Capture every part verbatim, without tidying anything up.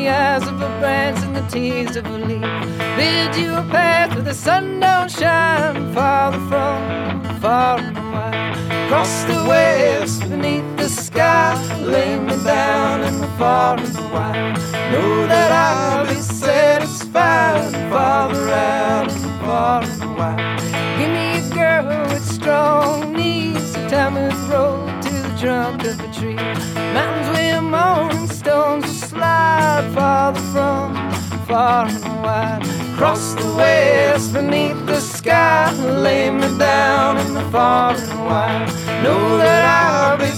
the eyes of a branch and the tears of a leaf. Bid you a path where the sun don't shine, farther from, far and wide. Across the west, beneath the sky, lay me down in the far and wide. Know that I'll be satisfied, farther out in the far and wide. Give me a girl with strong knees, a Tamith road to the trunk of a tree. Mountains where morning stones will slide, farther from, far and wide. Across the west, beneath the sky, lay me down in the far and wide. Know that I'll be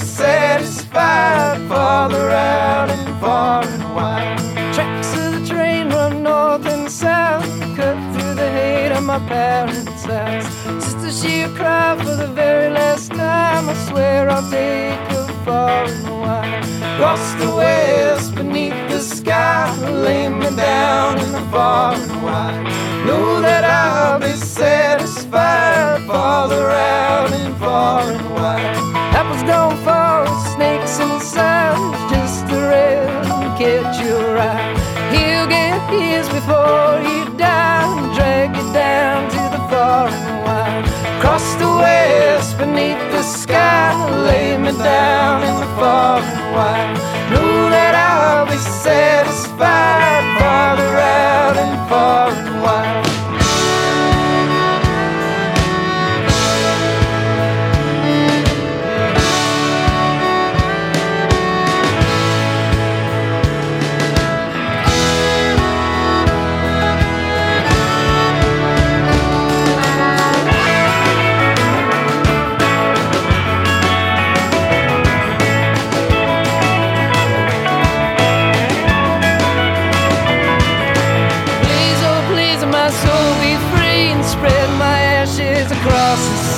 satisfied, farther out and far and wide. Tracks of the train run north and south, cut through the hate of my parents' house. Sister, she'll cry for the very last time. I swear I'll take her far and wide. Across the west, beneath the sky, lay me down in the far and wide. Know that I'll be satisfied, farther out and far and wide. Apples don't fall, snakes and sounds, just the rail and catch your eye. He'll get his before you die, and drag you down to the far and wide. Across the west, beneath the sky, lay me down in the far and wide. Know that I'll be satisfied, farther out and far and wide. Across the